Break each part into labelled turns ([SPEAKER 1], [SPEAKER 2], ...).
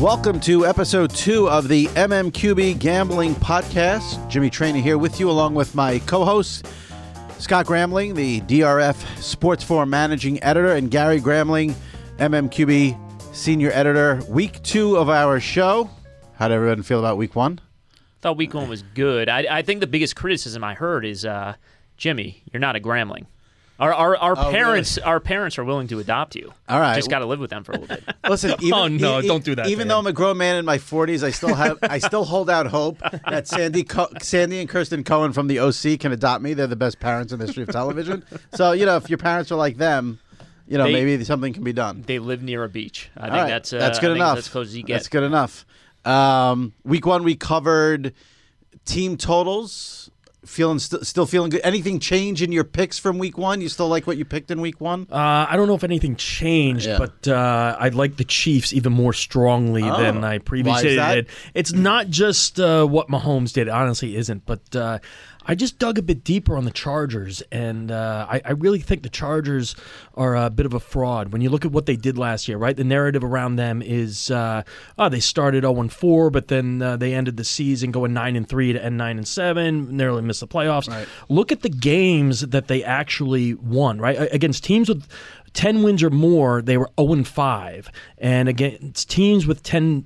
[SPEAKER 1] Welcome to episode 2 of the MMQB Gambling Podcast. Jimmy Traynor here with you, along with my co-host, Scott Gramling, the DRF Sports Forum Managing Editor, and Gary Gramling, MMQB Senior Editor. Week 2 of our show. How did everyone feel about week 1?
[SPEAKER 2] I thought week 1 was good. I think the biggest criticism I heard is, Jimmy, you're not a Gramling. Our parents, really? Our parents are willing to adopt you.
[SPEAKER 1] All right,
[SPEAKER 2] just got to live with them for a little bit.
[SPEAKER 1] Listen,
[SPEAKER 3] don't do that.
[SPEAKER 1] Even though I'm a grown man in my 40s, I still hold out hope that Sandy and Kirsten Cohen from the OC can adopt me. They're the best parents in the history of television. So if your parents are like them, maybe something can be done.
[SPEAKER 2] They live near a beach. I think that's
[SPEAKER 1] good enough.
[SPEAKER 2] That's close as you get.
[SPEAKER 1] That's good enough. Week 1, we covered team totals. Still feeling good. Anything change in your picks from week 1? You still like what you picked in week 1?
[SPEAKER 3] I don't know if anything changed, but I like the Chiefs even more strongly than I previously did. It's not just what Mahomes did. It honestly isn't, but I just dug a bit deeper on the Chargers, and I really think the Chargers are a bit of a fraud. When you look at what they did last year, right? The narrative around them is, they started 0-4, but then they ended the season going 9-3 to end 9-7, narrowly missed the playoffs. Right. Look at the games that they actually won, right? Against teams with 10 wins or more, they were 0-5, and against teams with 10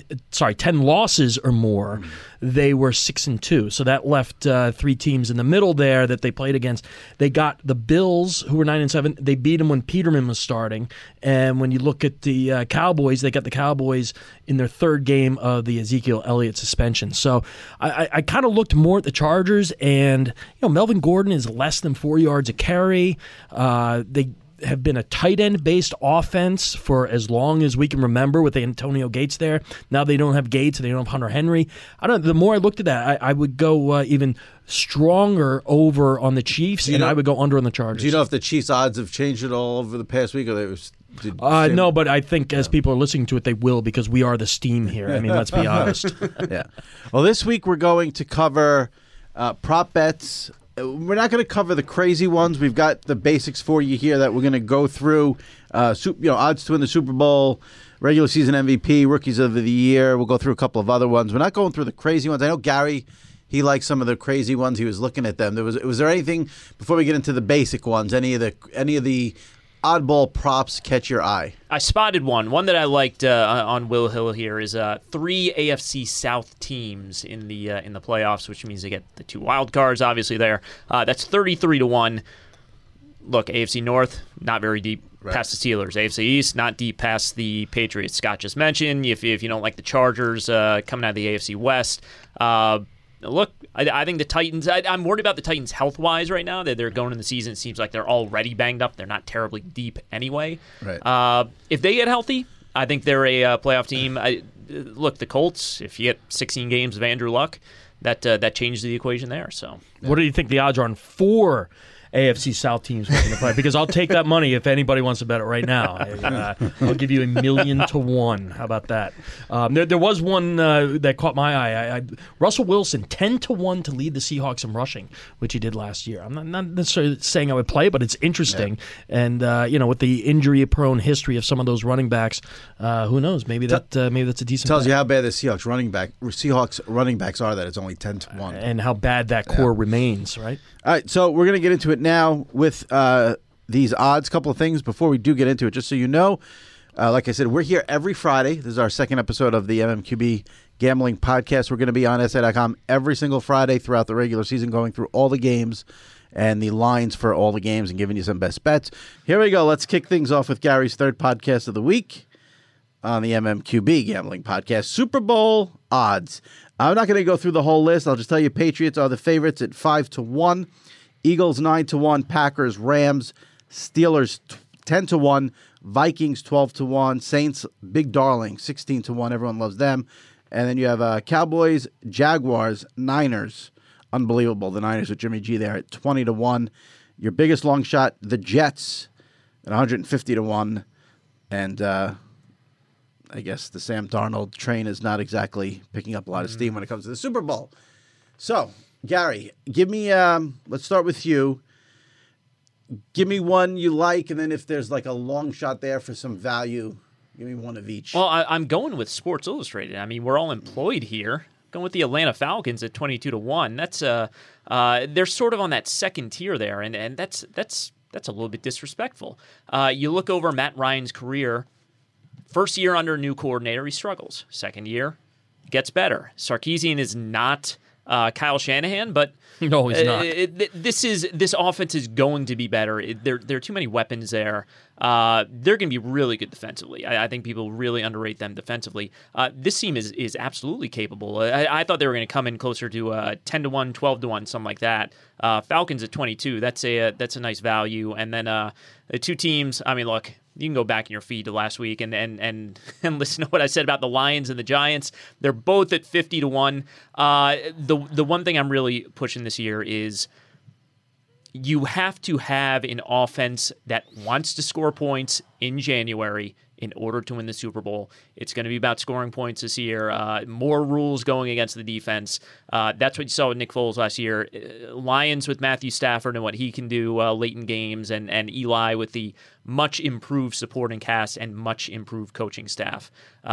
[SPEAKER 3] losses or more, they were 6-2. So that left 3 teams in the middle there that they played against. They got the Bills, who were 9-7. They beat them when Peterman was starting. And when you look at the Cowboys, they got the Cowboys in their 3rd game of the Ezekiel Elliott suspension. So I kind of looked more at the Chargers, and Melvin Gordon is less than 4 yards a carry. They have been a tight end-based offense for as long as we can remember with Antonio Gates there. Now they don't have Gates, they don't have Hunter Henry. The more I looked at that, I would go even stronger over on the Chiefs, and I would go under on the Chargers.
[SPEAKER 1] Do you know if the Chiefs' odds have changed at all over the past week? Or
[SPEAKER 3] no, but I think as people are listening to it, they will, because we are the steam here. I mean, let's be honest.
[SPEAKER 1] Yeah. Well, this week we're going to cover prop bets. We're not going to cover the crazy ones. We've got the basics for you here that we're going to go through. Odds to win the Super Bowl, regular season MVP, rookies of the year. We'll go through a couple of other ones. We're not going through the crazy ones. I know Gary, he likes some of the crazy ones. He was looking at them. Was there anything before we get into the basic ones? Any of the oddball props catch your eye?
[SPEAKER 2] I spotted one that I liked on Will Hill here is 3 AFC South teams in the playoffs, which means they get the 2 wild cards obviously there. That's 33-1. Look, AFC North not very deep past the Steelers. AFC East not deep past the Patriots. Scott just mentioned if you don't like the Chargers coming out of the AFC West. Look, I think the Titans, I'm worried about the Titans health-wise right now. They're going in the season. It seems like they're already banged up. They're not terribly deep anyway.
[SPEAKER 1] Right.
[SPEAKER 2] If they get healthy, I think they're a playoff team. Look, the Colts, if you get 16 games of Andrew Luck, that changes the equation there. So,
[SPEAKER 3] what do you think the odds are on 4 AFC South teams making the play? Because I'll take that money if anybody wants to bet it right now. I'll give you 1,000,000 to 1. How about that? There was one that caught my eye. Russell Wilson 10-1 to lead the Seahawks in rushing, which he did last year. I'm not necessarily saying I would play, but it's interesting. Yeah. And with the injury-prone history of some of those running backs, who knows? Maybe that's a decent.
[SPEAKER 1] Tells
[SPEAKER 3] bet.
[SPEAKER 1] you how bad the Seahawks running backs are. That it's only 10-1,
[SPEAKER 3] and how bad that core remains. Right.
[SPEAKER 1] All right, so we're going to get into it now with these odds. Couple of things before we do get into it, just so you know. Like I said, we're here every Friday. This is our 2nd episode of the MMQB Gambling Podcast. We're going to be on SA.com every single Friday throughout the regular season, going through all the games and the lines for all the games and giving you some best bets. Here we go. Let's kick things off with Gary's 3rd podcast of the week on the MMQB Gambling Podcast. Super Bowl odds. I'm not going to go through the whole list. I'll just tell you Patriots are the favorites at 5-1. Eagles 9-1. Packers, Rams, Steelers 10-1. Vikings 12-1. Saints, big darling, 16-1. Everyone loves them. And then you have Cowboys, Jaguars, Niners. Unbelievable. The Niners with Jimmy G there at 20-1. Your biggest long shot, the Jets at 150-1. And I guess the Sam Darnold train is not exactly picking up a lot of steam when it comes to the Super Bowl. So, Gary, give me, let's start with you. Give me one you like, and then if there's like a long shot there for some value, Give me one of each.
[SPEAKER 2] Well, I'm going with Sports Illustrated. I mean, we're all employed here. Going with the Atlanta Falcons at 22-1. That's they're sort of on that second tier there, and that's a little bit disrespectful. You look over Matt Ryan's career. First year under a new coordinator, he struggles. Second year, gets better. Sarkisian is not Kyle Shanahan, but
[SPEAKER 3] no, he's not.
[SPEAKER 2] This offense is going to be better. There are too many weapons there. They're going to be really good defensively. I think people really underrate them defensively. This team is absolutely capable. I thought they were going to come in closer to 10-1, 12-1, something like that. Falcons at 22. That's a nice value. And then the two teams. I mean, look. You can go back in your feed to last week and listen to what I said about the Lions and the Giants. They're both at 50-1. The one thing I'm really pushing this year is you have to have an offense that wants to score points in January in order to win the Super Bowl. It's going to be about scoring points this year. More rules going against the defense. That's what you saw with Nick Foles last year. Lions with Matthew Stafford and what he can do late in games, and Eli with the much improved supporting cast and much improved coaching staff.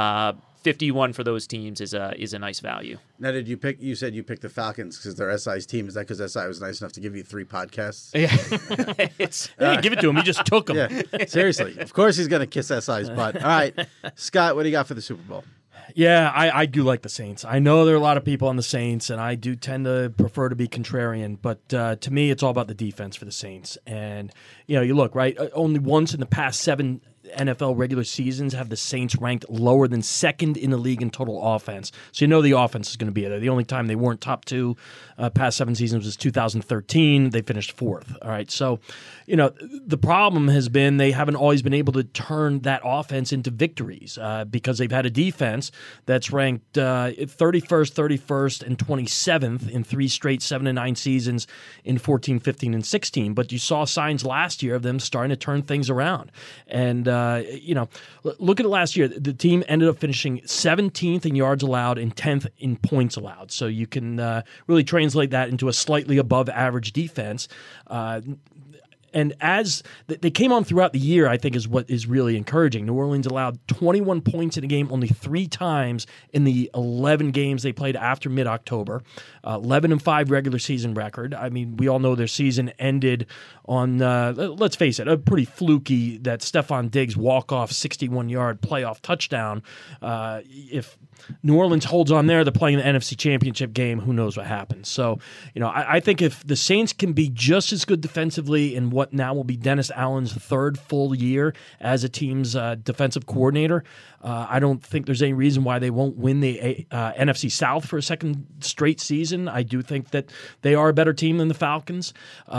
[SPEAKER 2] 51 for those teams is a nice value.
[SPEAKER 1] Now, did you pick? You said you picked the Falcons because they're SI's team. Is that because SI was nice enough to give you 3 podcasts?
[SPEAKER 2] Yeah,
[SPEAKER 3] they didn't give it to him. He just took them.
[SPEAKER 1] Yeah, seriously. Of course, he's going to kiss SI's butt. All right, Scott, what do you got for the Super Bowl?
[SPEAKER 3] Yeah, I do like the Saints. I know there are a lot of people on the Saints, and I do tend to prefer to be contrarian. But to me, it's all about the defense for the Saints. And you look right. Only once in the past 7 NFL regular seasons have the Saints ranked lower than second in the league in total offense. So the offense is going to be there. The only time they weren't top 2 past 7 seasons was 2013. They finished 4th. All right. So, the problem has been they haven't always been able to turn that offense into victories because they've had a defense that's ranked 31st, 31st, and 27th in 3 straight 7-9 seasons in 14, 15, and 16. But you saw signs last year of them starting to turn things around. And look at it last year. The team ended up finishing 17th in yards allowed and 10th in points allowed. So you can really translate that into a slightly above average defense. And as they came on throughout the year, I think is what is really encouraging. New Orleans allowed 21 points in a game only 3 times in the 11 games they played after mid-October. 11-5 regular season record. I mean, we all know their season ended on, let's face it, a pretty fluky that Stephon Diggs walk-off 61-yard playoff touchdown. If New Orleans holds on there, they're playing the NFC Championship game. Who knows what happens? So, I think if the Saints can be just as good defensively in what now will be Dennis Allen's 3rd full year as a team's defensive coordinator, I don't think there's any reason why they won't win the NFC South for a second straight season. I do think that they are a better team than the Falcons.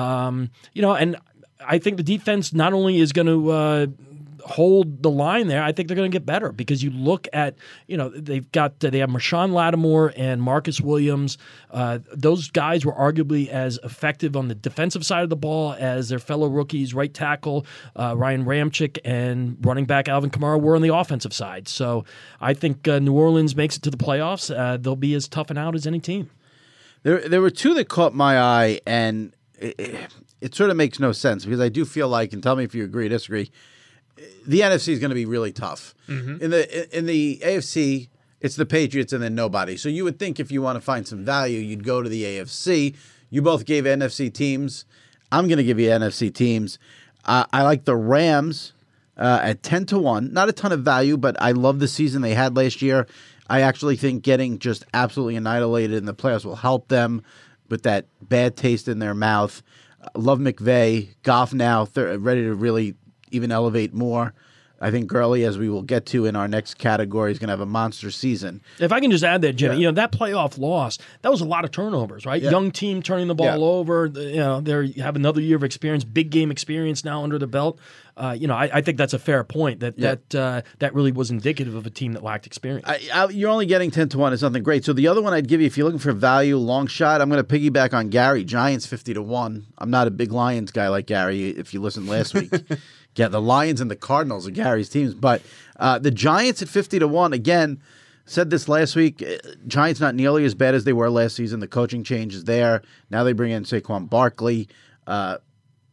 [SPEAKER 3] And I think the defense not only is going to hold the line there, I think they're going to get better because you look at, they have Marshawn Lattimore and Marcus Williams. Those guys were arguably as effective on the defensive side of the ball as their fellow rookies, right tackle Ryan Ramczyk and running back Alvin Kamara were on the offensive side. So I think New Orleans makes it to the playoffs. They'll be as tough and out as any team.
[SPEAKER 1] There were 2 that caught my eye, and it sort of makes no sense because I do feel like, and tell me if you agree or disagree, the NFC is going to be really tough. Mm-hmm. In the AFC, it's the Patriots and then nobody. So you would think if you want to find some value, you'd go to the AFC. You both gave NFC teams. I'm going to give you NFC teams. I like the Rams at 10-1. Not a ton of value, but I love the season they had last year. I actually think getting just absolutely annihilated in the playoffs will help them with that bad taste in their mouth. Love McVay. Goff now ready to really even elevate more. I think Gurley, as we will get to in our next category, is going to have a monster season.
[SPEAKER 3] If I can just add that, Jimmy, that playoff loss, that was a lot of turnovers, right? Yeah. Young team turning the ball over. They have another year of experience, big game experience now under the belt. I think that's a fair point that really was indicative of a team that lacked experience.
[SPEAKER 1] You're only getting 10-1 is something great. So the other one I'd give you, if you're looking for value, long shot, I'm going to piggyback on Gary. Giants 50-1. I'm not a big Lions guy like Gary. If you listened last week. Yeah, the Lions and the Cardinals are Gary's teams. But the Giants at 50-1, again, said this last week, Giants not nearly as bad as they were last season. The coaching change is there. Now they bring in Saquon Barkley.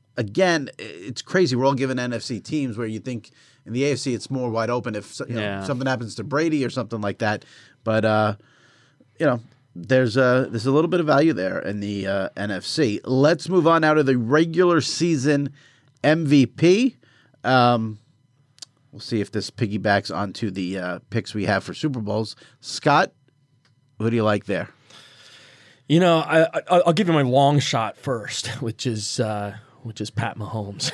[SPEAKER 1] again, it's crazy. We're all given NFC teams where you think in the AFC it's more wide open if something happens to Brady or something like that. But there's a little bit of value there in the NFC. Let's move on now to the regular season MVP. We'll see if this piggybacks onto the picks we have for Super Bowls. Scott, who do you like there?
[SPEAKER 3] I'll give you my long shot first, which is Pat Mahomes.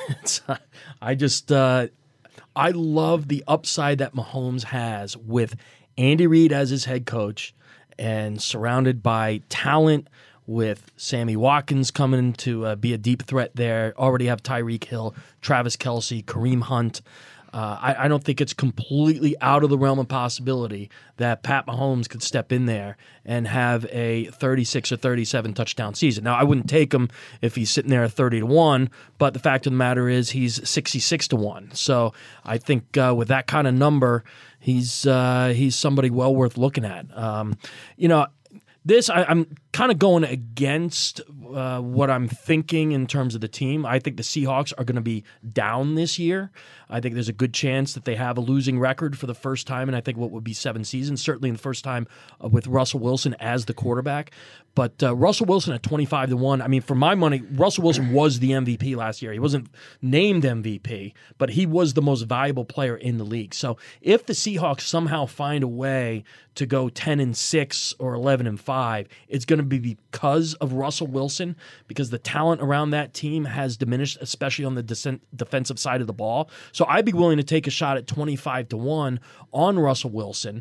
[SPEAKER 3] I love the upside that Mahomes has with Andy Reid as his head coach and surrounded by talent with Sammy Watkins coming to be a deep threat there. Already have Tyreek Hill, Travis Kelce, Kareem Hunt. I don't think it's completely out of the realm of possibility that Pat Mahomes could step in there and have a 36 or 37 touchdown season. Now, I wouldn't take him if he's sitting there at 30-1, but the fact of the matter is he's 66-1. So I think with that kind of number, he's somebody well worth looking at. I'm kind of going against what I'm thinking in terms of the team. I think the Seahawks are going to be down this year. I think there's a good chance that they have a losing record for the first time in I think what would be 7 seasons, certainly in the first time with Russell Wilson as the quarterback. But Russell Wilson at 25-1, I mean, for my money, Russell Wilson was the MVP last year. He wasn't named MVP, but he was the most valuable player in the league. So if the Seahawks somehow find a way to go 10-6 or 11-5, it's going to be because of Russell Wilson, because the talent around that team has diminished, especially on the defensive side of the ball. So I'd be willing to take a shot at 25-1 on Russell Wilson.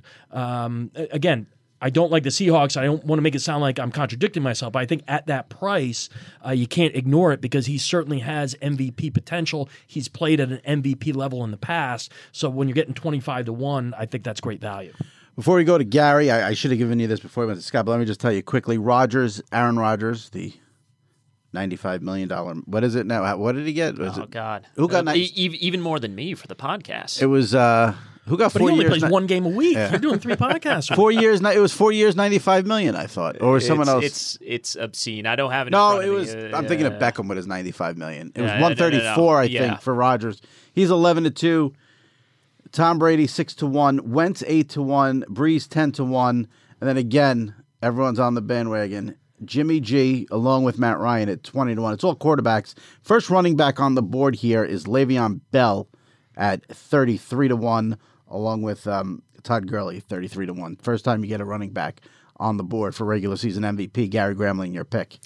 [SPEAKER 3] Again, I don't like the Seahawks. I don't want to make it sound like I'm contradicting myself, but I think at that price, you can't ignore it because he certainly has MVP potential. He's played at an MVP level in the past. So when you're getting 25-1, I think that's great value.
[SPEAKER 1] Before we go to Gary, I should have given you this before we went to Scott, but let me just tell you quickly. Aaron Rodgers, the $95 million. What is it now? What did he get?
[SPEAKER 2] God.
[SPEAKER 1] Who got
[SPEAKER 2] even more than me for the podcast?
[SPEAKER 1] It was who got 4 years?
[SPEAKER 3] But he only plays one game a week. Yeah. You're doing 3 podcasts.
[SPEAKER 1] 4 years. It was 4 years, $95 million. I thought, or someone else.
[SPEAKER 2] It's obscene. I don't have it.
[SPEAKER 1] No, it was. I'm thinking of Beckham with his $95 million. It was 134, I think, for Rodgers. He's 11-2. Tom Brady 6-1. Wentz 8-1. Breeze 10-1. And then again, everyone's on the bandwagon. Jimmy G, along with Matt Ryan at 20-1. It's all quarterbacks. First running back on the board here is Le'Veon Bell at 33-1, along with Todd Gurley, 33-1. First time you get a running back on the board for regular season MVP. Gary Gramling, your pick.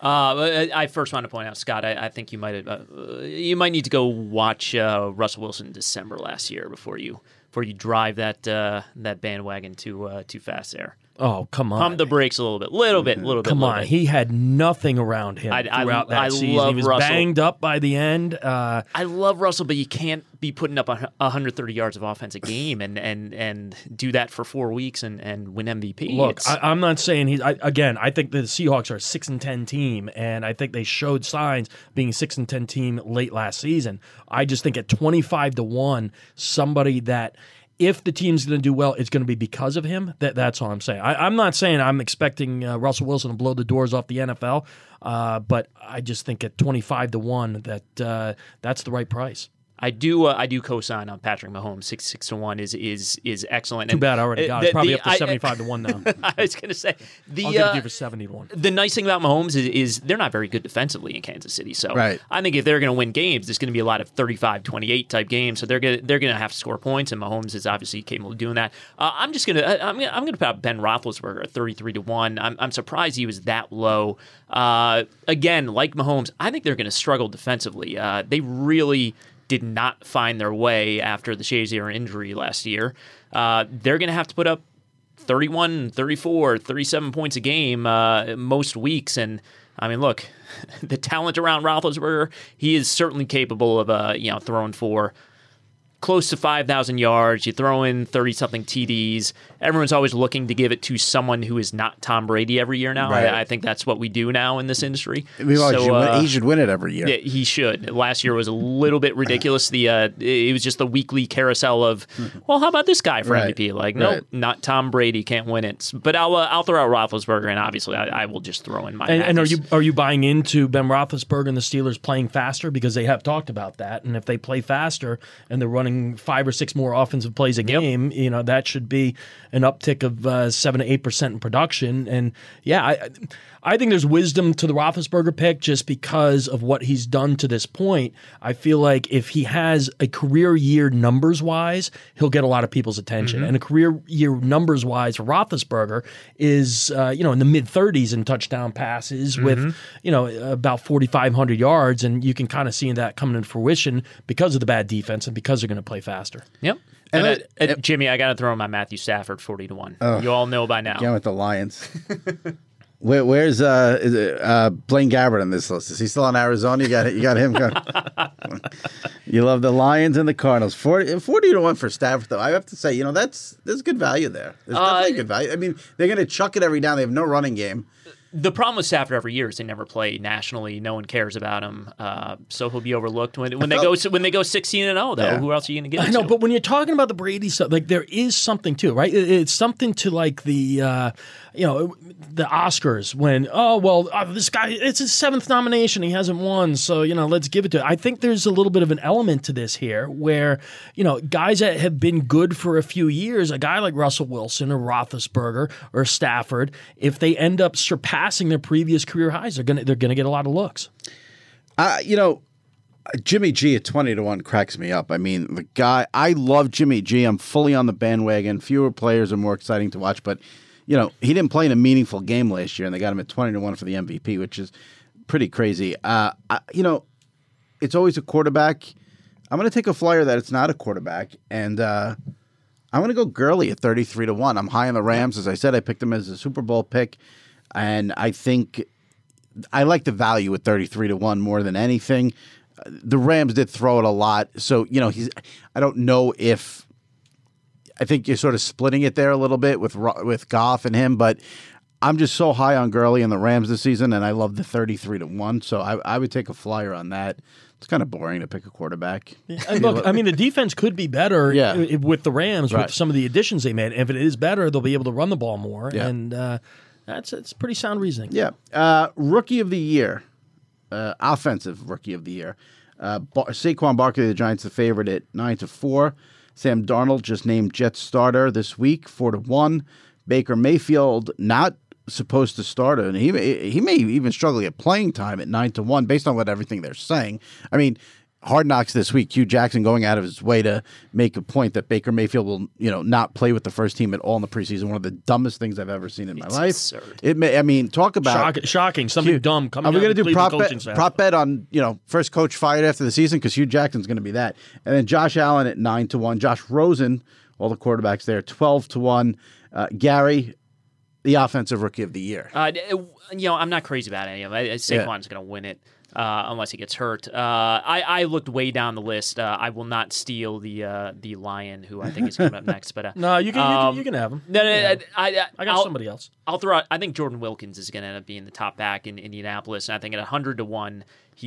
[SPEAKER 2] I first want to point out, Scott, I think you might need to go watch Russell Wilson in December last year before you drive that bandwagon too fast there.
[SPEAKER 3] Oh, come on.
[SPEAKER 2] Pump the brakes a little bit.
[SPEAKER 3] Come on. He had nothing around him throughout that season. He was Russell. Banged up by the end.
[SPEAKER 2] I love Russell, but you can't be putting up 130 yards of offense a game and do that for 4 weeks and win MVP.
[SPEAKER 3] Look, I'm not saying I think the Seahawks are a 6-10 team, and I think they showed signs being a 6-10 team late last season. I just think at 25-1, somebody that if the team's going to do well, it's going to be because of him. That's all I'm saying. I'm not saying I'm expecting Russell Wilson to blow the doors off the NFL, but I just think at 25-1 that's the right price.
[SPEAKER 2] I do co-sign on Patrick Mahomes. 6-1 is excellent.
[SPEAKER 3] Too bad I already got it. Probably up to 75-1 now.
[SPEAKER 2] I was going to say
[SPEAKER 3] I'll give it to you for 70-1.
[SPEAKER 2] The nice thing about Mahomes is they're not very good defensively in Kansas City. So
[SPEAKER 1] right.
[SPEAKER 2] I think if they're going to win games, there's going to be a lot of 35-28 type games. So they're going to have to score points, and Mahomes is obviously capable of doing that. I'm going to put out Ben Roethlisberger at 33-1. I'm surprised he was that low. Again, like Mahomes, I think they're going to struggle defensively. They really did not find their way after the Shazier injury last year. They're going to have to put up 31, 34, 37 points a game most weeks. And, I mean, look, the talent around Roethlisberger, he is certainly capable of throwing for close to 5,000 yards. You throw in 30-something TDs. Everyone's always looking to give it to someone who is not Tom Brady every year now.
[SPEAKER 1] Right.
[SPEAKER 2] I think that's what we do now in this industry.
[SPEAKER 1] He should win it every year.
[SPEAKER 2] Yeah, he should. Last year was a little bit ridiculous. It was just the weekly carousel of, well, how about this guy for MVP? Like, nope, not Tom Brady, can't win it. But I'll throw out Roethlisberger, and obviously I will just throw in my.
[SPEAKER 3] And are you buying into Ben Roethlisberger and the Steelers playing faster, because they have talked about that? And if they play faster and they're running 5 or 6 more offensive plays a game, that should be an uptick of 7 to 8% in production. And I think there's wisdom to the Roethlisberger pick just because of what he's done to this point. I feel like if he has a career year numbers-wise, he'll get a lot of people's attention. And a career year numbers-wise for Roethlisberger is in the mid-30s in touchdown passes with about 4,500 yards, and you can kind of see that coming to fruition because of the bad defense and because they're going to play faster.
[SPEAKER 2] Yep. And Jimmy, I got to throw in my Matthew Stafford 40-1. You all know by now.
[SPEAKER 1] Again with the Lions. Where's Blaine Gabbert on this list? Is he still in Arizona? You got him going. You love the Lions and the Cardinals. 40-1 for Stafford, though. I have to say, there's good value there. There's definitely good value. I mean, they're going to chuck it every down. They have no running game.
[SPEAKER 2] The problem with Stafford every year is they never play nationally. No one cares about him, so he'll be overlooked when they go 16-0. Though,
[SPEAKER 1] Yeah.
[SPEAKER 2] Who else are you going to get?
[SPEAKER 3] I know, but when you're talking about the Brady stuff, like there is something to it, right? It's something to like the Oscars when this guy, it's his 7th nomination, he hasn't won, so let's give it to it. I think there's a little bit of an element to this here where guys that have been good for a few years, a guy like Russell Wilson or Roethlisberger or Stafford, if they end up surpassing their previous career highs, they're gonna get a lot of looks.
[SPEAKER 1] Jimmy G at 20-1 cracks me up. I mean, the guy, I love Jimmy G. I'm fully on the bandwagon. Fewer players are more exciting to watch, but he didn't play in a meaningful game last year, and they got him at 20-1 for the MVP, which is pretty crazy. It's always a quarterback. I'm going to take a flyer that it's not a quarterback, and I'm going to go Gurley at 33-1. I'm high on the Rams. As I said, I picked them as a Super Bowl pick. And I think I like the value at 33-1 more than anything. The Rams did throw it a lot. So, I don't know if – I think you're sort of splitting it there a little bit with Goff and him. But I'm just so high on Gurley and the Rams this season, and I love the 33-1. So I would take a flyer on that. It's kind of boring to pick a quarterback.
[SPEAKER 3] And look, I mean, the defense could be better with the Rams with some of the additions they made. If it is better, they'll be able to run the ball more. Yeah. And it's pretty sound reasoning.
[SPEAKER 1] Yeah. Rookie of the year, offensive rookie of the year. Saquon Barkley, the Giants, the favorite at 9-4. Sam Darnold just named Jets starter this week, 4-1. Baker Mayfield not supposed to start, and he may even struggle at playing time at 9-1 based on what everything they're saying. I mean, Hard Knocks this week, Hugh Jackson going out of his way to make a point that Baker Mayfield will, not play with the first team at all in the preseason. One of the dumbest things I've ever seen in my life.
[SPEAKER 2] Absurd.
[SPEAKER 1] Talk about
[SPEAKER 3] shocking. Something dumb coming.
[SPEAKER 1] Are we going to do prop bet on first coach fired after the season, because Hugh Jackson's going to be that, and then Josh Allen at 9-1. Josh Rosen, all the quarterbacks there, 12-1. Gary, the offensive rookie of the year.
[SPEAKER 2] I'm not crazy about any of them. Saquon's going to win it. Unless he gets hurt. I looked way down the list. I will not steal the Lion, who I think is coming up next. But
[SPEAKER 3] no, you can have him.
[SPEAKER 2] No, I
[SPEAKER 3] got somebody else.
[SPEAKER 2] I'll throw out. I think Jordan Wilkins is going to end up being the top back in Indianapolis, and I think at 100-1,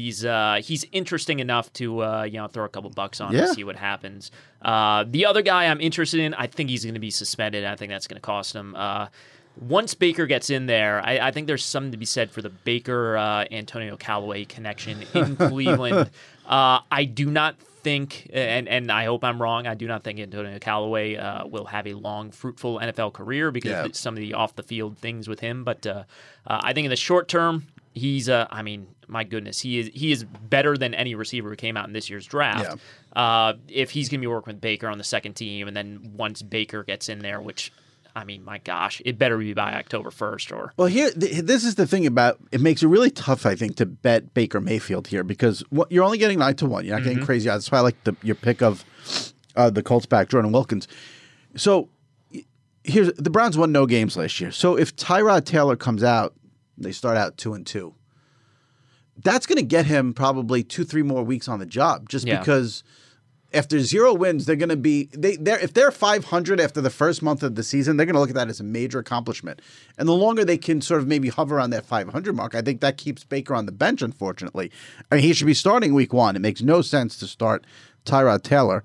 [SPEAKER 2] he's interesting enough to throw a couple bucks on and see what happens. The other guy I'm interested in, I think he's going to be suspended. I think that's going to cost him. Once Baker gets in there, I think there's something to be said for the Baker-Antonio Callaway connection in Cleveland. I do not think, and I hope I'm wrong, I do not think Antonio Callaway will have a long, fruitful NFL career because of some of the off-the-field things with him. But I think in the short term, he's, my goodness, he is better than any receiver who came out in this year's draft. Yeah. If he's going to be working with Baker on the second team, and then once Baker gets in there, which... my gosh, it better be by October 1st. Or
[SPEAKER 1] well, here, this is the thing about it makes it really tough, I think, to bet Baker Mayfield here because you're only getting 9-1. You're not getting crazy odds. That's why I like your pick of the Colts back, Jordan Wilkins. So here's the Browns won no games last year. So if Tyrod Taylor comes out, they start out 2-2. That's going to get him probably 2-3 more weeks on the job, just because after 0 wins, they're going to be if they're 500 after the first month of the season, they're going to look at that as a major accomplishment. And the longer they can sort of maybe hover on that 500 mark, I think that keeps Baker on the bench. Unfortunately, I mean, he should be starting week 1. It makes no sense to start Tyrod Taylor.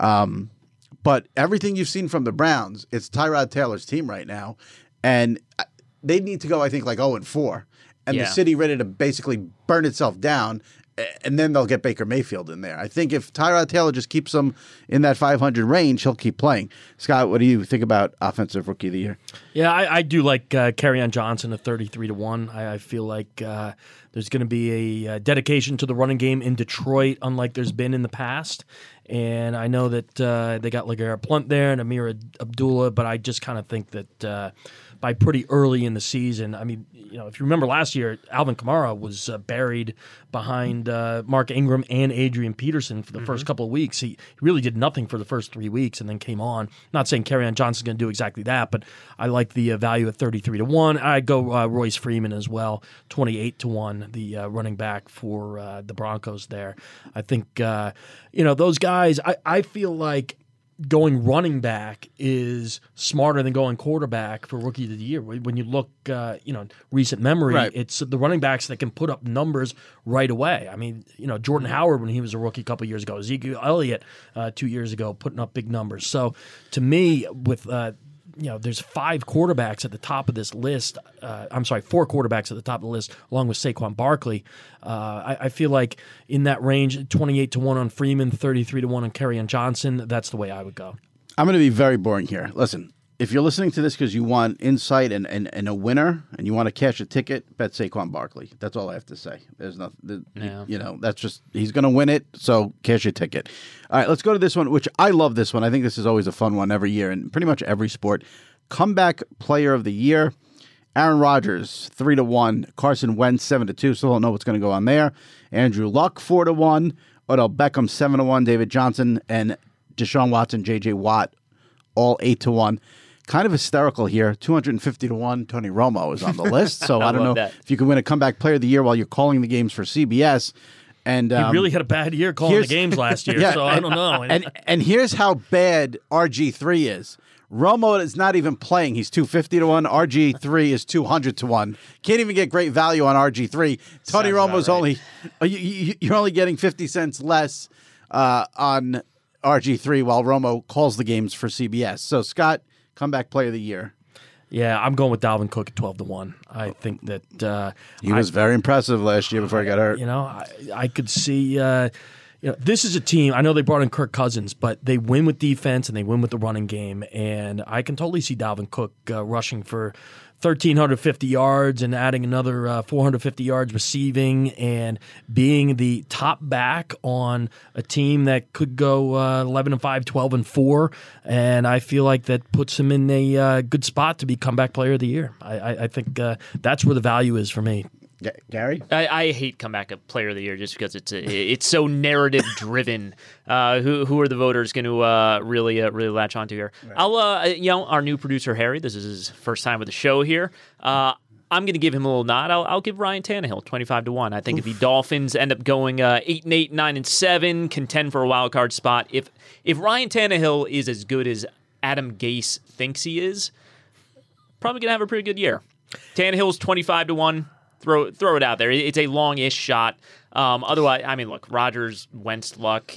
[SPEAKER 1] But everything you've seen from the Browns, it's Tyrod Taylor's team right now, and they need to go, I think, like 0-4, and the city ready to basically burn itself down. And then they'll get Baker Mayfield in there. I think if Tyrod Taylor just keeps them in that 500 range, he'll keep playing. Scott, what do you think about Offensive Rookie of the Year?
[SPEAKER 3] Yeah, I do like Kerryon Johnson at 33-1. I feel like there's going to be a dedication to the running game in Detroit, unlike there's been in the past. And I know that they got LeGarrette Blount there and Amir Abdullah, but I just kind of think that by pretty early in the season, I mean, if you remember last year, Alvin Kamara was buried behind Mark Ingram and Adrian Peterson for the first couple of weeks. He really did nothing for the first 3 weeks and then came on. Not saying Kerryon Johnson's going to do exactly that, but I like the value at 33-1. I'd go Royce Freeman as well, 28-1, the running back for the Broncos there. I think, those guys, I feel like going running back is smarter than going quarterback for Rookie of the Year. When you look, recent memory, right. It's the running backs that can put up numbers right away. I mean, Jordan Howard when he was a rookie a couple of years ago, Ezekiel Elliott 2 years ago, putting up big numbers. So to me, with there's 5 quarterbacks at the top of this list. 4 quarterbacks at the top of the list, along with Saquon Barkley. I feel like in that range, 28-1 on Freeman, 33-1 on Kerryon Johnson. That's the way I would go.
[SPEAKER 1] I'm going to be very boring here. Listen, if you're listening to this because you want insight and a winner and you want to cash a ticket, bet Saquon Barkley. That's all I have to say. There's nothing. That's just he's going to win it. So cash your ticket. All right, let's go to this one, which I love. This one, I think this is always a fun one every year in pretty much every sport. Comeback Player of the Year. Aaron Rodgers 3-1. Carson Wentz 7-2. Still don't know what's going to go on there. Andrew Luck 4-1. Odell Beckham 7-1. David Johnson and Deshaun Watson, J.J. Watt all 8-1. Kind of hysterical here. 250-1. Tony Romo is on the list. So I don't know if you can win a Comeback Player of the Year while you're calling the games for CBS. And
[SPEAKER 3] he really had a bad year calling the games last year. So I don't know.
[SPEAKER 1] And here's how bad RG3 is. Romo is not even playing. He's 250-1. RG3 is 200-1. Can't even get great value on RG3. Tony Romo's you're only getting 50 cents less on RG3 while Romo calls the games for CBS. So Scott, Comeback Player of the Year.
[SPEAKER 3] Yeah, I'm going with Dalvin Cook at 12-1. I think that
[SPEAKER 1] he was very impressive last year before he got hurt.
[SPEAKER 3] I could see. This is a team. I know they brought in Kirk Cousins, but they win with defense and they win with the running game. And I can totally see Dalvin Cook rushing for 1,350 yards and adding another 450 yards receiving and being the top back on a team that could go 11-5, 12-4. And I feel like that puts him in a good spot to be Comeback Player of the Year. I think that's where the value is for me.
[SPEAKER 1] Gary?
[SPEAKER 2] I hate Comeback Player of the Year just because it's so narrative driven. Who are the voters going to really latch onto here? Right. I'll our new producer Harry. This is his first time with the show here. I'm going to give him a little nod. I'll give Ryan Tannehill 25-1. I think if the Dolphins end up going 8-8, 9-7, contend for a wild card spot. If Ryan Tannehill is as good as Adam Gase thinks he is, probably going to have a pretty good year. Tannehill's 25-1. Throw it out there. It's a long-ish shot. Otherwise, I mean, look, Rodgers, Wentz, Luck.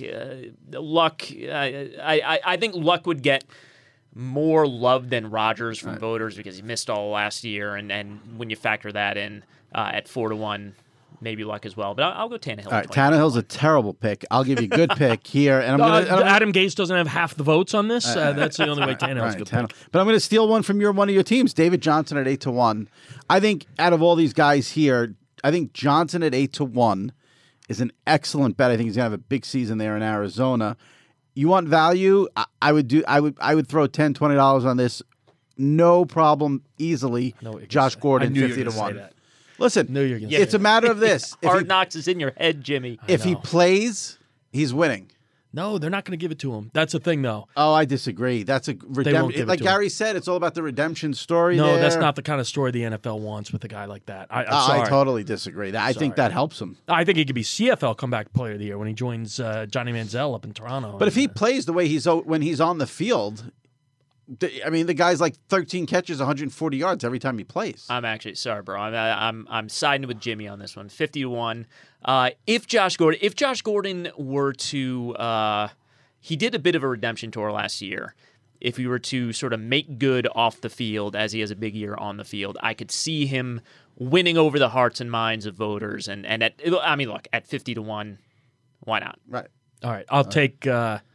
[SPEAKER 2] I think Luck would get more love than Rodgers from voters because he missed all last year, and when you factor that in at 4-1, maybe Luck as well. But I'll go Tannehill. All
[SPEAKER 1] right, Tannehill's a terrible pick. I'll give you a good pick here. And
[SPEAKER 3] Adam Gase doesn't have half the votes on this. That's the only way Tannehill's a good pick.
[SPEAKER 1] But I'm going to steal one from one of your teams, David Johnson at 8-1. I think out of all these guys here, I think Johnson at 8-1 is an excellent bet. I think he's going to have a big season there in Arizona. You want value? I would throw $10, $20 on this. No problem, easily. Josh Gordon, 50-1. Listen, it's a matter of this.
[SPEAKER 2] Hard Knocks is in your head, Jimmy.
[SPEAKER 1] If he plays, he's winning.
[SPEAKER 3] No, they're not going to give it to him. That's the thing, though.
[SPEAKER 1] Oh, I disagree. That's a redemption. Like Gary said, it's all about the redemption story.
[SPEAKER 3] No, that's not the kind of story the NFL wants with a guy like that. I'm sorry.
[SPEAKER 1] I totally disagree. I think that helps him.
[SPEAKER 3] I think he could be CFL Comeback Player of the Year when he joins Johnny Manziel up in Toronto.
[SPEAKER 1] But if he plays the way when he's on the field, I mean, the guy's like 13 catches, 140 yards every time he plays.
[SPEAKER 2] I'm actually sorry, bro. I'm siding with Jimmy on this one, 50-1. If Josh Gordon were to, he did a bit of a redemption tour last year. If he were to sort of make good off the field as he has a big year on the field, I could see him winning over the hearts and minds of voters. And at 50-1, why not?
[SPEAKER 1] Right.
[SPEAKER 3] All right. I'll take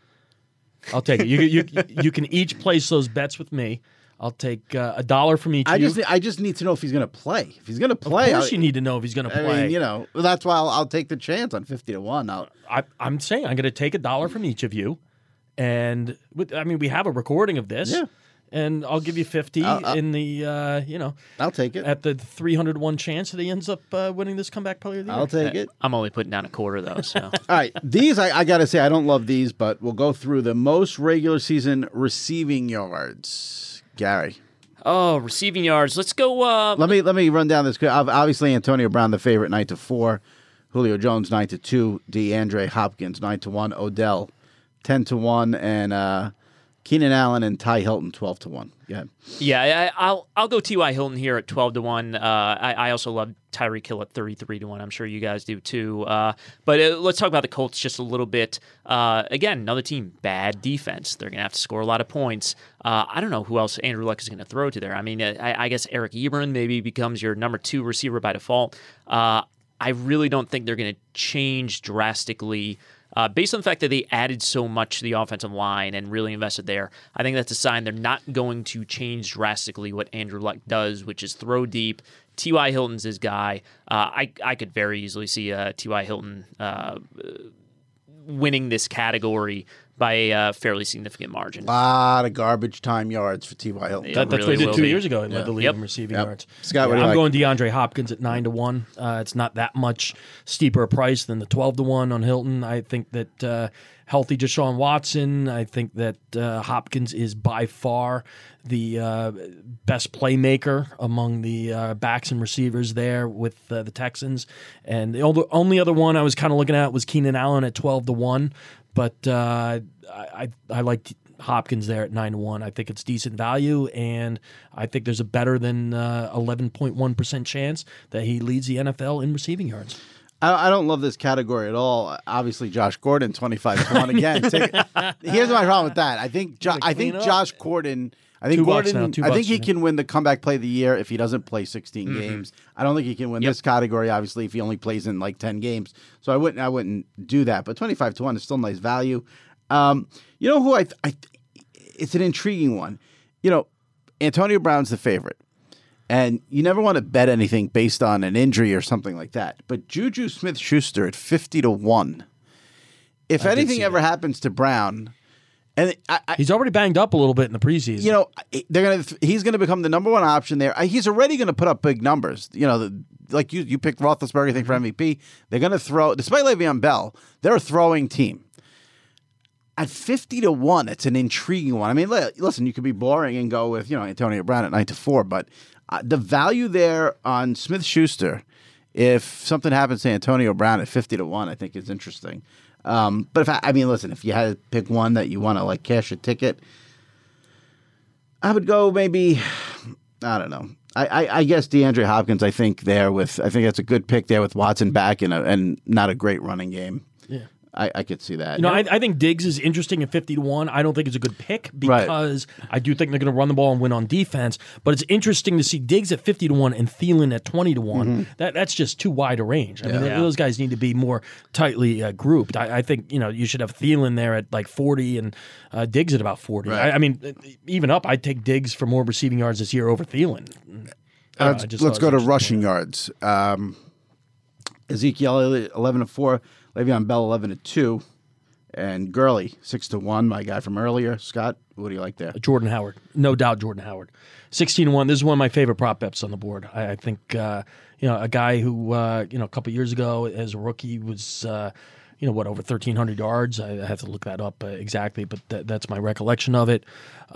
[SPEAKER 3] it. You can each place those bets with me. I'll take $1 from each of you.
[SPEAKER 1] I just need to know if he's going to play. If he's going to play,
[SPEAKER 3] of course you need to know if he's going to play.
[SPEAKER 1] I mean, that's why I'll take the chance on 50-1.
[SPEAKER 3] I'm saying I'm going to take $1 from each of you, and we have a recording of this.
[SPEAKER 1] Yeah.
[SPEAKER 3] And I'll give you 50 in the
[SPEAKER 1] I'll take it
[SPEAKER 3] at the 301 chance that he ends up winning this Comeback Player of the Year.
[SPEAKER 1] I'll take it.
[SPEAKER 2] I'm only putting down $0.25 though. So
[SPEAKER 1] all right, these I got to say I don't love these, but we'll go through the most regular season receiving yards. Gary.
[SPEAKER 2] Oh, receiving yards. Let's go.
[SPEAKER 1] Let me run down this. Obviously, Antonio Brown the favorite 9-4, Julio Jones 9-2, DeAndre Hopkins 9-1, Odell 10-1, and Keenan Allen and Ty Hilton 12-1. Yeah.
[SPEAKER 2] Yeah, I'll go T.Y. Hilton here at 12-1. I also love Tyreek Hill at 33-1. I'm sure you guys do too. But let's talk about the Colts just a little bit. Again, another team, bad defense. They're going to have to score a lot of points. I don't know who else Andrew Luck is going to throw to there. I mean, I guess Eric Ebron maybe becomes your number 2 receiver by default. I really don't think they're going to change drastically. Based on the fact that they added so much to the offensive line and really invested there, I think that's a sign they're not going to change drastically what Andrew Luck does, which is throw deep. T.Y. Hilton's his guy. I could very easily see T.Y. Hilton winning this category by a fairly significant margin.
[SPEAKER 1] A lot of garbage time yards for T.Y. Hilton.
[SPEAKER 3] That's what he did 2 years ago. He led the league in receiving yards.
[SPEAKER 1] Scott,
[SPEAKER 3] I'm going DeAndre Hopkins at 9-1. It's not that much steeper a price than the 12-1 on Hilton. I think that healthy Deshaun Watson. I think that Hopkins is by far the best playmaker among the backs and receivers there with the Texans. And the only other one I was kind of looking at was Keenan Allen at 12-1. But I like Hopkins there at 9-1. I think it's decent value, and I think there's a better than 11.1% chance that he leads the NFL in receiving yards.
[SPEAKER 1] I don't love this category at all. Obviously, Josh Gordon 25-1 again. Here's my problem with that. I think Josh Gordon. I think he can win the comeback play of the year if he doesn't play 16 games. I don't think he can win this category, obviously, if he only plays in like 10 games. So I wouldn't do that. But 25-1 is still nice value. You know who it's an intriguing one. Antonio Brown's the favorite. And you never want to bet anything based on an injury or something like that. But Juju Smith-Schuster at 50-1. If anything ever happens to Brown... And
[SPEAKER 3] he's already banged up a little bit in the preseason.
[SPEAKER 1] He's going to become the number 1 option there. He's already going to put up big numbers. Like you picked Roethlisberger, I think, for MVP. They're going to throw, despite Le'Veon Bell, they're a throwing team. At 50-1, it's an intriguing one. I mean, listen, you could be boring and go with Antonio Brown at 9-4, but the value there on Smith-Schuster, if something happens to Antonio Brown at 50-1, I think is interesting. But if you had to pick one that you want to like cash a ticket, I would go maybe, I don't know. I guess DeAndre Hopkins. I think that's a good pick there with Watson back and not a great running game.
[SPEAKER 3] Yeah.
[SPEAKER 1] I could see that.
[SPEAKER 3] I think Diggs is interesting at 50-1. I don't think it's a good pick because I do think they're going to run the ball and win on defense. But it's interesting to see Diggs at 50-1 and Thielen at 20-1. Mm-hmm. That's just too wide a range. I mean, those guys need to be more tightly grouped. I think you should have Thielen there at like 40 and Diggs at about 40. Right. I mean, even up, I'd take Diggs for more receiving yards this year over Thielen.
[SPEAKER 1] Let's go to rushing yards. Ezekiel 11-4. Le'Veon Bell 11-2, and Gurley 6-1. My guy from earlier, Scott. What do you like there?
[SPEAKER 3] Jordan Howard, no doubt. Jordan Howard, 16-1. This is one of my favorite prop bets on the board. I think a guy who a couple years ago as a rookie was over 1,300 yards. I have to look that up exactly, but that's my recollection of it.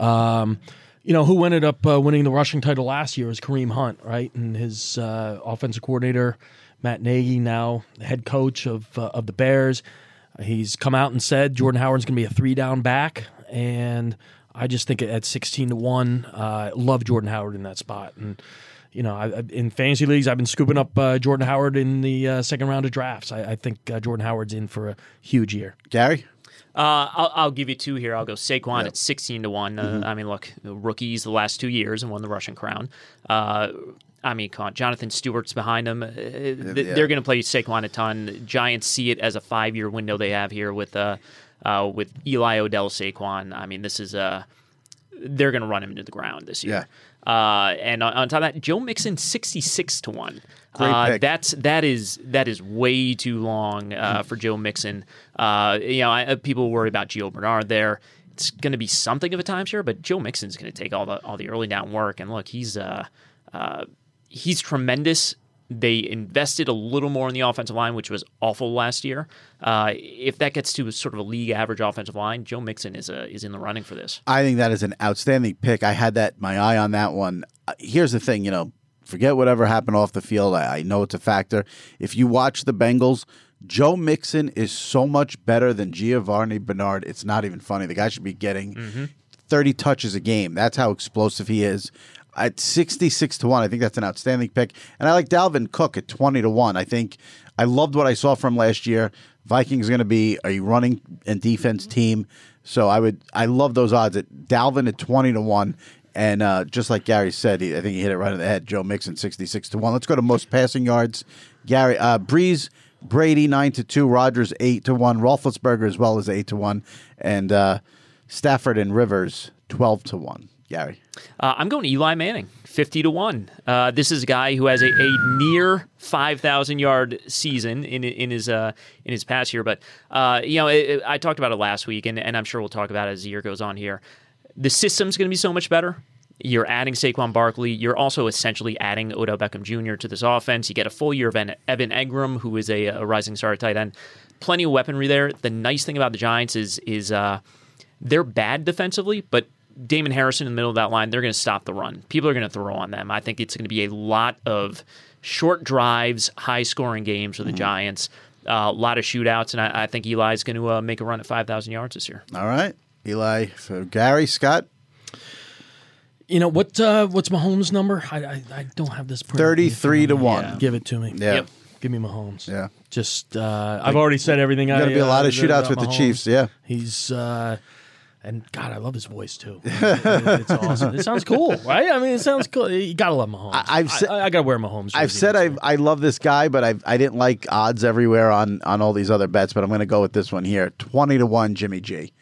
[SPEAKER 3] Who ended up winning the rushing title last year was Kareem Hunt, right? And his offensive coordinator, Matt Nagy, now the head coach of the Bears. He's come out and said Jordan Howard's going to be a 3-down back, and I just think at 16-1, love Jordan Howard in that spot. And in fantasy leagues, I've been scooping up Jordan Howard in the second round of drafts. I think Jordan Howard's in for a huge year.
[SPEAKER 1] Gary?
[SPEAKER 2] I'll give you two here. I'll go Saquon at 16-1. I mean, look, rookies the last 2 years and won the rushing crown. Come on, Jonathan Stewart's behind him. They're going to play Saquon a ton. Giants see it as a 5-year window they have here with Eli Odell, Saquon. I mean, this is they're going to run him into the ground this year.
[SPEAKER 1] Yeah.
[SPEAKER 2] And on top of that, Joe Mixon 66-1.
[SPEAKER 1] Great pick.
[SPEAKER 2] That is way too long for Joe Mixon. People worry about Gio Bernard there. It's going to be something of a timeshare, but Joe Mixon's going to take all the early down work. And look, he's tremendous. They invested a little more in the offensive line, which was awful last year. If that gets to sort of a league average offensive line, Joe Mixon is in the running for this.
[SPEAKER 1] I think that is an outstanding pick. I had my eye on that one. Here's the thing, forget whatever happened off the field. I know it's a factor. If you watch the Bengals, Joe Mixon is so much better than Giovanni Bernard. It's not even funny. The guy should be getting 30 touches a game. That's how explosive he is. At 66-1, I think that's an outstanding pick. And I like Dalvin Cook at 20-1. I think I loved what I saw from last year. Vikings are going to be a running and defense team. So I love those odds at Dalvin at 20-1. And just like Gary said, I think he hit it right on the head. Joe Mixon 66-1. Let's go to most passing yards. Gary, Breeze, Brady 9-2, Rodgers 8-1, Roethlisberger as well as 8-1, and Stafford and Rivers 12-1. Gary,
[SPEAKER 2] I'm going Eli Manning 50-1. This is a guy who has a near 5,000-yard season in his past year. But I talked about it last week, and I'm sure we'll talk about it as the year goes on here. The system's going to be so much better. You're adding Saquon Barkley. You're also essentially adding Odell Beckham Jr. to this offense. You get a full year of Evan Engram, who is a rising star at tight end. Plenty of weaponry there. The nice thing about the Giants is they're bad defensively, but Damon Harrison in the middle of that line, they're going to stop the run. People are going to throw on them. I think it's going to be a lot of short drives, high-scoring games for the Giants, a lot of shootouts, and I think Eli's going to make a run at 5,000 yards this year.
[SPEAKER 1] All right. Eli for Gary. Scott?
[SPEAKER 3] What's Mahomes' number? I don't have this.
[SPEAKER 1] 33-1.
[SPEAKER 3] Yeah. Give it to me.
[SPEAKER 1] Yeah.
[SPEAKER 2] Yep.
[SPEAKER 3] Give me Mahomes.
[SPEAKER 1] Yeah.
[SPEAKER 3] Just I've already said everything.
[SPEAKER 1] There's going to be a lot of shootouts with the Chiefs. Yeah.
[SPEAKER 3] He's and God, I love his voice too. It's awesome. It sounds cool, right? I mean, it sounds cool. You gotta love Mahomes. I gotta wear Mahomes.
[SPEAKER 1] I've said I love this guy, but I didn't like odds everywhere on all these other bets. But I'm going to go with this one here: 20-1, Jimmy G.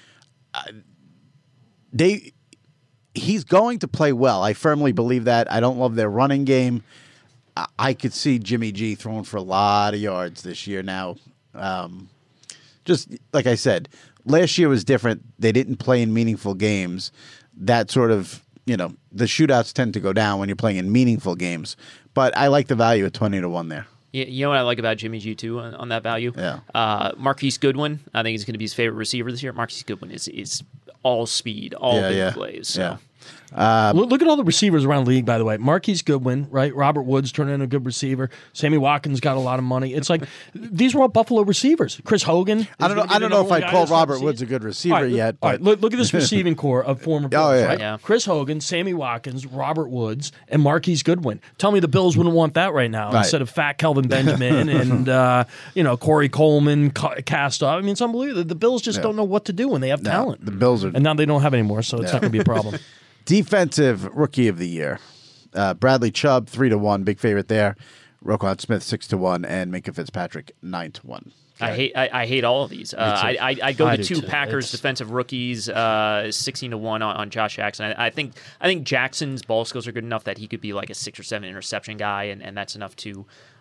[SPEAKER 1] He's going to play well. I firmly believe that. I don't love their running game. I could see Jimmy G throwing for a lot of yards this year. Now, just like I said. Last year was different. They didn't play in meaningful games. That sort of, the shootouts tend to go down when you're playing in meaningful games. But I like the value at 20-1 there.
[SPEAKER 2] You know what I like about Jimmy G, too, on that value?
[SPEAKER 1] Yeah.
[SPEAKER 2] Marquise Goodwin, I think he's going to be his favorite receiver this year. Marquise Goodwin is all speed, all big plays. So.
[SPEAKER 1] Yeah.
[SPEAKER 3] Look at all the receivers around the league, by the way. Marquise Goodwin, right? Robert Woods turned into a good receiver. Sammy Watkins got a lot of money. It's like these were all Buffalo receivers. Chris Hogan.
[SPEAKER 1] I don't know if I'd call Robert Woods a good receiver yet. But.
[SPEAKER 3] All right, look at this receiving core of former Bills, right?
[SPEAKER 2] Yeah.
[SPEAKER 3] Chris Hogan, Sammy Watkins, Robert Woods, and Marquise Goodwin. Tell me the Bills wouldn't want that right now instead of fat Kelvin Benjamin and Corey Coleman cast off. I mean, it's unbelievable. The Bills just don't know what to do when they have talent.
[SPEAKER 1] The Bills are,
[SPEAKER 3] and now they don't have any more, so it's not going to be a problem.
[SPEAKER 1] Defensive Rookie of the Year. Bradley Chubb, 3-1, big favorite there. Roquan Smith, 6-1, and Minkah Fitzpatrick, 9-1.
[SPEAKER 2] Okay. I hate all of these. I go to two Packers defensive rookies, 16-1 on Josh Jackson. I think Jackson's ball skills are good enough that he could be like a 6 or 7 interception guy, and that's enough to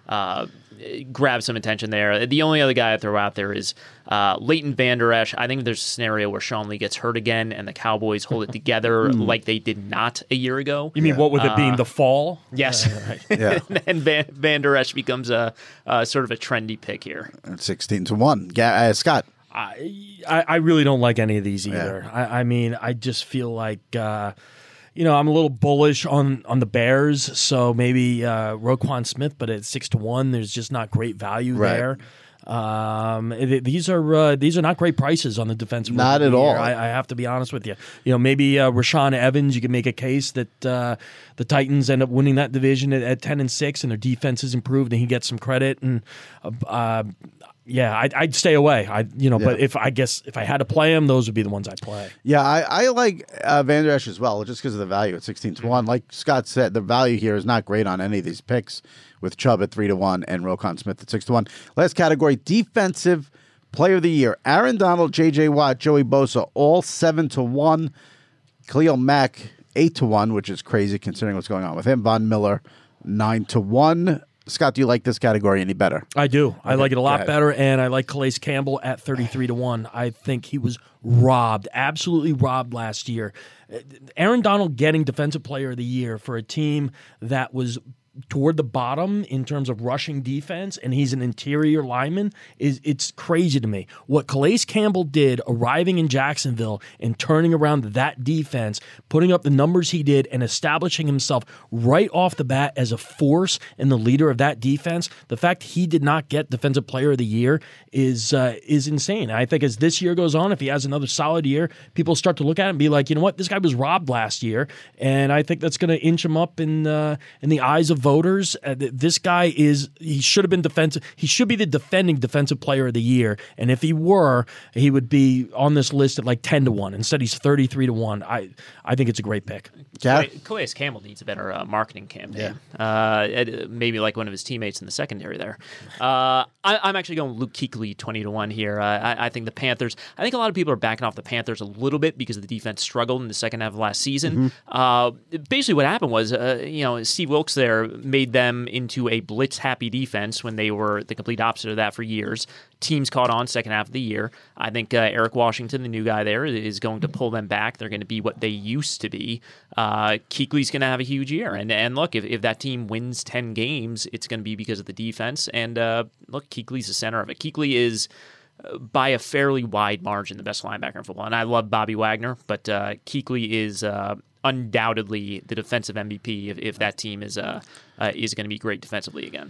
[SPEAKER 2] grab some attention there. The only other guy I throw out there is Leighton Vander Esch. I think there's a scenario where Sean Lee gets hurt again and the Cowboys hold it together like they did not a year ago.
[SPEAKER 3] You mean what with it being the fall?
[SPEAKER 2] Yes.
[SPEAKER 3] Right.
[SPEAKER 2] And Vander Esch becomes a sort of a trendy pick here.
[SPEAKER 1] 16-1. Scott.
[SPEAKER 3] I really don't like any of these either. Yeah. I mean, I just feel like I'm a little bullish on the Bears, so maybe Roquan Smith, but at 6-1, there's just not great value there. These are not great prices on the defensive.
[SPEAKER 1] Not at all.
[SPEAKER 3] I have to be honest with you. Maybe Rashaan Evans. You can make a case that the Titans end up winning that division at 10-6, and their defense is improved, and he gets some credit. And I'd stay away. But if I had to play him, those would be the ones I'd play.
[SPEAKER 1] Yeah, I like Vander Esch as well, just because of the value at 16-1. Like Scott said, the value here is not great on any of these picks, with Chubb at 3-1 and Roquan Smith at 6-1. Last category, defensive player of the year: Aaron Donald, J.J. Watt, Joey Bosa, all 7-1. Khalil Mack 8-1, which is crazy considering what's going on with him. Von Miller 9-1. Scott, do you like this category any better?
[SPEAKER 3] I do. Okay. I like it a lot better, and I like Calais Campbell at 33-1. I think he was robbed, absolutely robbed last year. Aaron Donald getting Defensive Player of the Year for a team that was toward the bottom in terms of rushing defense, and he's an interior lineman, it's crazy to me. What Calais Campbell did arriving in Jacksonville and turning around that defense, putting up the numbers he did, and establishing himself right off the bat as a force and the leader of that defense, the fact he did not get Defensive Player of the Year is insane. I think as this year goes on, if he has another solid year, people start to look at it and be like, you know what, this guy was robbed last year, and I think that's going to inch him up in the eyes of voters. This guy he should have been defensive. He should be the defending Defensive Player of the Year, and if he were, he would be on this list at like 10-1. Instead, he's 33-1. I think it's a great pick.
[SPEAKER 2] Calais Campbell needs a better marketing campaign. Yeah. Maybe like one of his teammates in the secondary there. I'm actually going Luke Kuechly 20-1 here. I think the Panthers. I think a lot of people are backing off the Panthers a little bit because the defense struggled in the second half of last season. Basically, what happened was, Steve Wilkes there made them into a blitz-happy defense when they were the complete opposite of that for years. Teams caught on second half of the year. I think Eric Washington, the new guy there, is going to pull them back. They're going to be what they used to be. Kuechly's going to have a huge year. And look, if that team wins 10 games, it's going to be because of the defense. And look, Kuechly's the center of it. Kuechly is, by a fairly wide margin, the best linebacker in football. And I love Bobby Wagner, but Kuechly is undoubtedly the defensive MVP if that team is going to be great defensively again.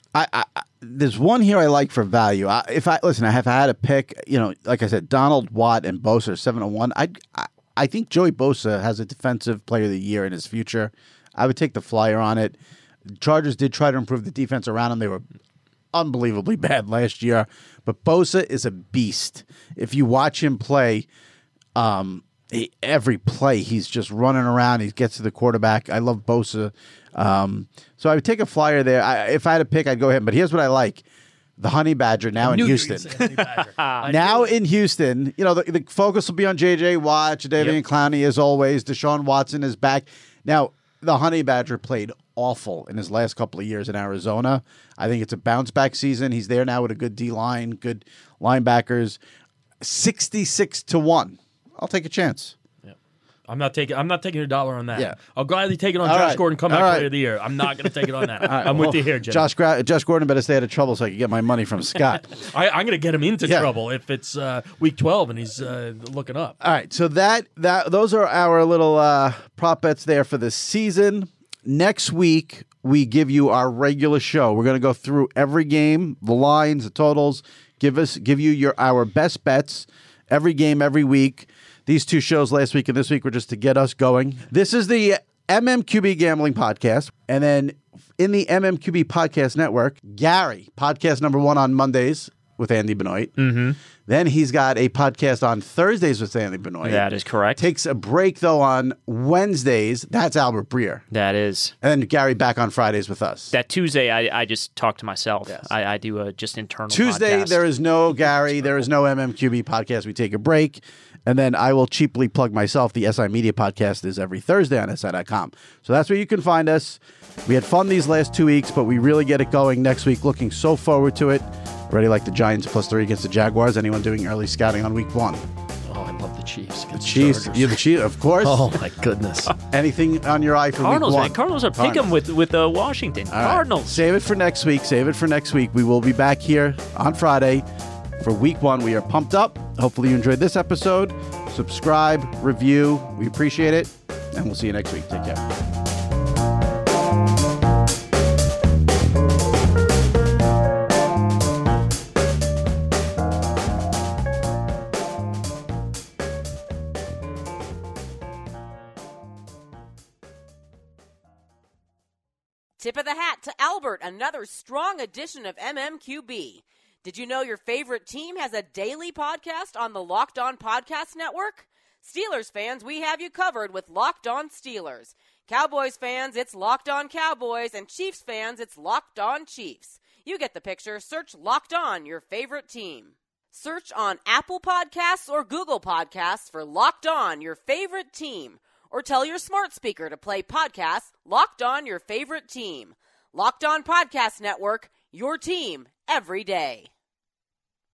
[SPEAKER 1] There's one here I like for value. If I have had a pick, like I said, Donald, Watt, and Bosa are 7-1. I think Joey Bosa has a Defensive Player of the Year in his future. I would take the flyer on it. The Chargers did try to improve the defense around him. They were unbelievably bad last year, but Bosa is a beast. If you watch him play, every play he's just running around. He gets to the quarterback. I love Bosa. So I would take a flyer there. If I had a pick, I'd go ahead. But here's what I like. The Honey Badger now in Houston. Now in Houston, the focus will be on J.J. Watt, Jadeveon Clowney as always. Deshaun Watson is back. Now, the Honey Badger played awful in his last couple of years in Arizona. I think it's a bounce-back season. He's there now with a good D-line, good linebackers. 66-1. I'll take a chance.
[SPEAKER 3] I'm not taking $1 on that.
[SPEAKER 1] Yeah.
[SPEAKER 3] I'll gladly take it on Josh Gordon, come back Player of the Year. I'm not going to take it on that. I'm with you here, Jim.
[SPEAKER 1] Josh Gordon better stay out of trouble so I can get my money from Scott.
[SPEAKER 3] I'm going to get him into trouble if it's week 12 and he's looking up.
[SPEAKER 1] All right, so those are our little prop bets there for the season. Next week, we give you our regular show. We're going to go through every game, the lines, the totals, give you our best bets every game, every week. These two shows last week and this week were just to get us going. This is the MMQB Gambling Podcast. And then in the MMQB Podcast Network, Gary, podcast number 1 on Mondays, with Andy Benoit.
[SPEAKER 2] Mm-hmm.
[SPEAKER 1] Then he's got a podcast on Thursdays with Andy Benoit.
[SPEAKER 2] That is correct.
[SPEAKER 1] Takes a break, though, on Wednesdays. That's Albert Breer.
[SPEAKER 2] That is.
[SPEAKER 1] And then Gary back on Fridays with us.
[SPEAKER 2] That Tuesday, I just talk to myself.
[SPEAKER 1] Yes.
[SPEAKER 2] I do a just internal
[SPEAKER 1] Tuesday,
[SPEAKER 2] podcast.
[SPEAKER 1] there is no Gary. There is no MMQB podcast. We take a break. And then I will cheaply plug myself. The SI Media podcast is every Thursday on SI.com. So that's where you can find us. We had fun these last 2 weeks, but we really get it going next week. Looking so forward to it. Already like the Giants +3 against the Jaguars. Anyone doing early scouting on week 1?
[SPEAKER 3] Oh, I love the Chiefs.
[SPEAKER 1] The Chiefs. You're the Chiefs, of course.
[SPEAKER 3] Oh, my goodness.
[SPEAKER 1] Anything on your eye for
[SPEAKER 2] Cardinals,
[SPEAKER 1] week 1?
[SPEAKER 2] man. Cardinals are pick 'em with Washington.
[SPEAKER 1] All right.
[SPEAKER 2] Cardinals.
[SPEAKER 1] Save it for next week. We will be back here on Friday for week 1. We are pumped up. Hopefully you enjoyed this episode. Subscribe, review. We appreciate it. And we'll see you next week. Take care.
[SPEAKER 4] Tip of the hat to Albert, another strong edition of MMQB. Did you know your favorite team has a daily podcast on the Locked On Podcast Network? Steelers fans, we have you covered with Locked On Steelers. Cowboys fans, it's Locked On Cowboys. And Chiefs fans, it's Locked On Chiefs. You get the picture. Search Locked On, your favorite team. Search on Apple Podcasts or Google Podcasts for Locked On, your favorite team. Or tell your smart speaker to play podcasts Locked On, your favorite team. Locked On Podcast Network, your team every day.